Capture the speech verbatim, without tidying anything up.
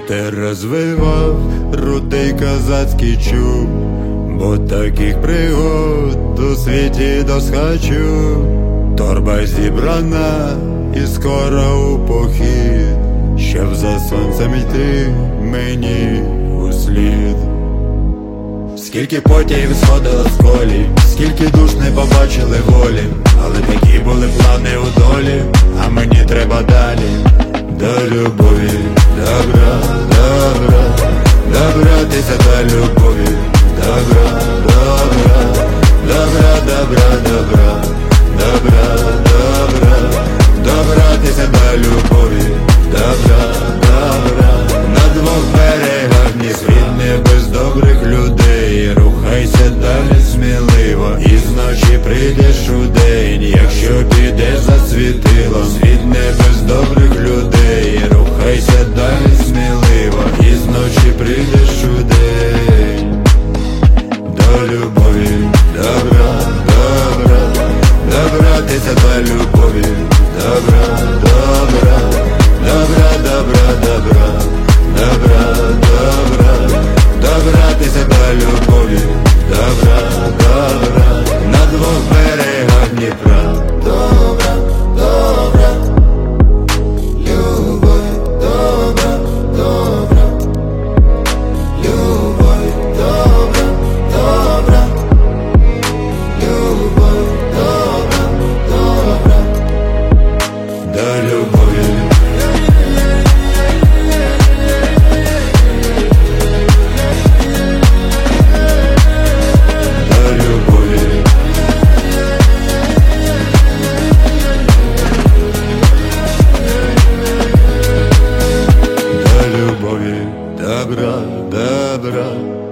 ти розвивав рудий козацький чуб, бо таких пригод у світі досхачу. Торба зібрана і скоро у похід, щоб за сонцем йти мені услід. Скільки потів сходило з колі, скільки душ не побачили волі, але такі були плани у долі, а мені треба далі. До любові, добра, добра, добратися до любові, добра, добра, добра, добра, добра, добра, добра, добратися до любові, добра, добра. На двох берегах ні світ не без добрих людей. Рухайся далі сміливо, і зночі прийдеш у день, якщо підеш за світилом. Світ не без добрих людей. Рухайся далі сміливо, і зночі прийдеш у день. До любові, добра, добра, добратися до любові, добра, добра, добра, добра, добра, добра, добра, добратися до любові, добра, добра, на двох берегах Дніпра. Добра, добра, любов, добра, добра, любов, добра, добра, любов, добра, добра, до любові. Добра, добра,